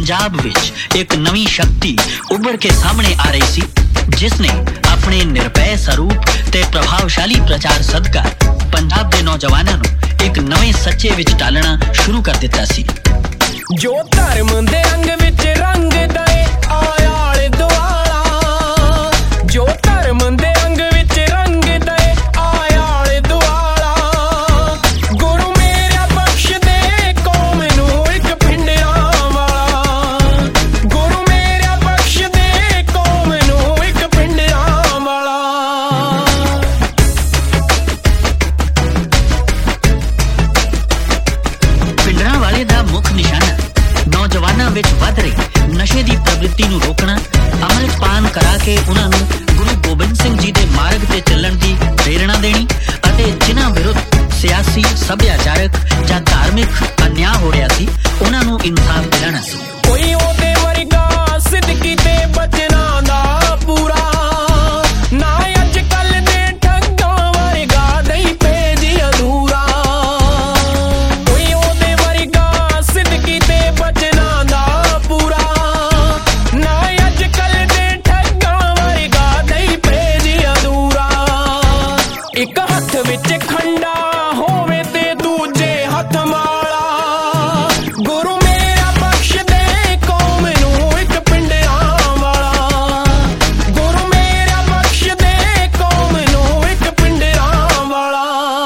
पंजाब विच एक नवी शक्ति उभर के सामने आ रही सी, जिसने अपने निर्भय स्वरूप ते प्रभावशाली प्रचार सदका पंजाब दे नौजवानां नूं एक नवे सच्चे विच डालना शुरू कर दिता सी। जो धर्म दे रंग विच रंग दे आया आले दुआला, जो धर्म दे रंग विच रंग दे आया आले दुआला, गुरु मेरा बख्श दे कौम नूं एक पिंडियां वाला, गुरु मेरा बख्श दे कौम नूं एक पिंडियां वाला। पिंडरां वाले दा मुख निशाना नौजवानां विच वध रही नशे दी प्रवृत्ति नूं रोकना, अमल पान करा के उन्हां नूं गुरु गोबिंद सिंह जी दे मार्ग ते चलण दी प्रेरणा देनी अते जिन्हां विरुद्ध सियासी सभ्याचारक जां धार्मिक अन्याय हो रहा सी उन्हां नूं इंसाफ दिलाना सी। कोई ओदे वर्गा सिद्दकी ते बचना दा पूरा ना, अज कल दे ठग्गां वर्गा नहीं भेजी अधूरा, कोई ओदे वर्गा सिद्दकी ते बचना दा पूरा ना, अज कल दे ठग्गां वर्गा नहीं भेजी अधूरा। एक हथ विच खंडा होवे ते दूजे हथ माला, गुरु मेरा बख्श दे कौम नूं एक पिंडियां वाला, गुरु मेरा बख्श दे कौम नूं एक पिंडियां वाला।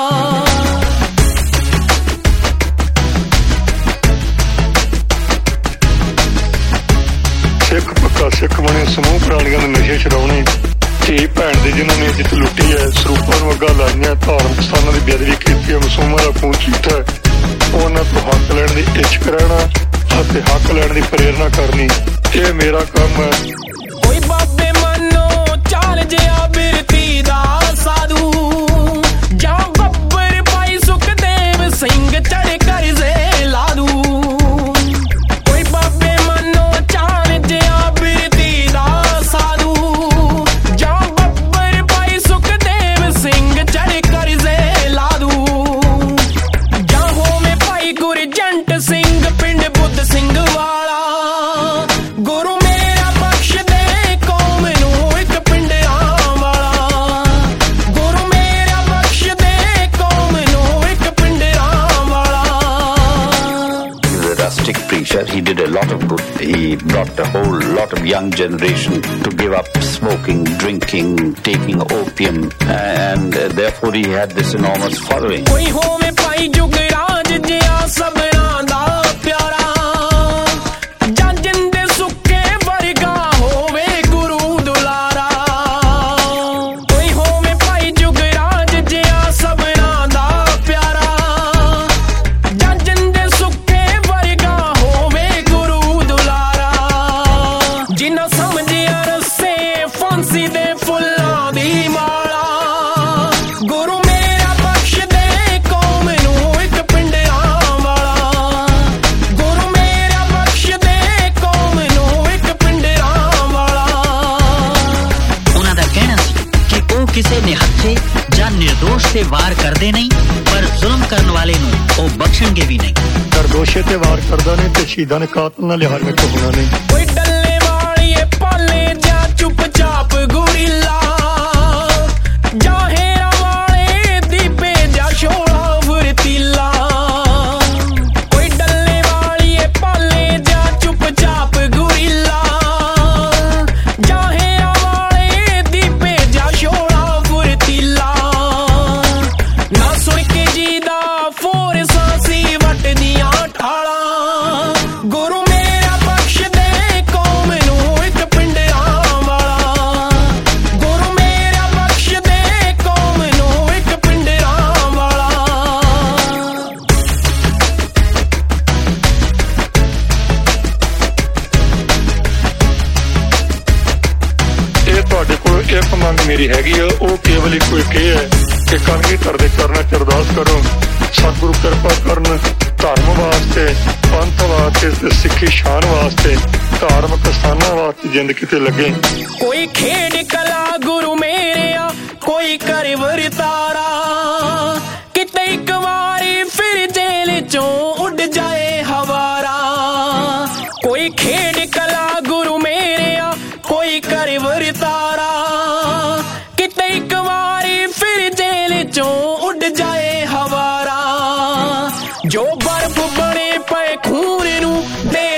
सिख पक्का सिख बने समूह प्राणियों ने नशे छड़ाने, धी भैन दी जिन्हों ने जित लुटी है, सरੂਪਾਂ ਨੂੰ ਅੱਗਾ ਲਾਈਆਂ, ਧਾਰਮਿਕ ਸਥਾਨਾਂ ਦੀ ਬੇਅਦਬੀ ਕੀਤੀ ਹੈ, ਮਾਸੂਮਾਂ ਦਾ ਖੂਨ ਚੀਤਾ ਹੈ, ਉਹਨਾਂ ਤੋਂ ਹੱਕ ਲੈਣ ਦੀ ਇੱਛ ਰਹਿਣਾ ਅਤੇ ਹੱਕ ਲੈਣ ਦੀ ਪ੍ਰੇਰਨਾ ਕਰਨੀ, ਇਹ ਮੇਰਾ ਕੰਮ ਹੈ। कोई बाबे मनो चाल जिया बिरती दा साधु, जा बब्बर पाई सुखदेव सिंह चढ़ कर जे लादू, कोई बाबे मनो चाल जिया बिरती दा साधु, जा बब्बर पाई सुखदेव सिंह चढ़ कर जे लादू, जा होवे भाई गुरजंट सिंह पिंड बुद्ध सिंह वाला, गुरु मेरा बख्श दे कौम नूं एक पिंडियां वाला, गुरु मेरा बख्श दे कौम नूं एक पिंडियां वाला। He was a rustic preacher. He did a lot of good. He brought a whole lot of young generation to give up smoking, drinking, taking opium, and therefore he had this enormous following. कोई होवे भाई जुगराज जिया सबना दा प्यारा, जा जिंदे सुखे वर्गा होवे गुरु दुलारा, कोई होवे भाई जुगराज जिया सबना दा प्यारा, जा जिंदे सुखे वर्गा होवे गुरु दुलारा, जिन्ना समझिया रस्से फांसी दे फुल्लां दी माला, गुरु मेरा बख्श दे कौम नूं एक पिंडियां वाला, गुरु मेरा बख्श दे कौम नूं एक पिंडियां वाला। उन्हां दा कहना सी कि ਉਹ ਕਿਸੇ ਨਿਹੱਥੇ ਜਾਂ ਨਿਰਦੋਸ਼ ਤੇ ਵਾਰ ਕਰਦੇ ਨਹੀਂ, ਪਰ ਜ਼ੁਲਮ ਕਰਨ ਵਾਲੇ ਨੂੰ ਉਹ ਬਖਸ਼ਣਗੇ ਵੀ ਨਹੀਂ। ਨਿਰਦੋਸ਼ੇ ਤੇ ਵਾਰ ਕਰਦਾ ਨਹੀਂ ਤੇ ਸ਼ਹੀਦਾਂ ਨੇ ਕਾਤਲ ਨਾਲ ਲਿਹਾਜ਼ ਵਿੱਚ ਹੋਣਾ ਨਹੀਂ। कोई डल्ले वालिए पाले जा चुपचाप गुरिल्ला, जा हेरा वाले दीपे जा शोला फुर्तीला, कोई डल्ले वालिए पाले जा चुपचाप गुरिल्ला, जा हेरा वाले दीपे जा शोला फुर्तीला, ना सुन के जी दा फोर सांसी वट दियां ठाला, गुरु मेरा बख्श दे कौम नूं एक पिंडियां वाला, गुरु मेरा बख्श दे कौम नूं एक पिंडियां वाला। ਇਹ ਤੁਹਾਡੇ ਕੋਲ ਇੱਕ ਮੰਗ ਮੇਰੀ ਹੈਗੀ ਆ, ਉਹ ਕੇਵਲ ਇੱਕੋ ਇੱਕ ਇਹ ਹੈ ਕਿ ਕਲਗੀ ਧਰਦੇ ਚਰਨਾਂ 'ਚ ਅਰਦਾਸ ਕਰੋ, ਸਤਿਗੁਰੂ ਕਿਰਪਾ ਕਰਨ, ਧਰਮ ਵਾਸਤੇ, ਪੰਥ ਵਾਸਤੇ ਤੇ ਸਿੱਖੀ ਸ਼ਾਨ ਵਾਸਤੇ, ਧਾਰਮਿਕ ਸਥਾਨਾਂ ਵਾਸਤੇ ਜ਼ਿੰਦਗੀ ਤੇ ਲੱਗੇ। कोई खेड कला गुरु मेरेया कोई कर वरतारा, किते एक वारी फिर जेल चों उड़ जाए हवारा, कोई खेड ਨੂੰ ਦੇ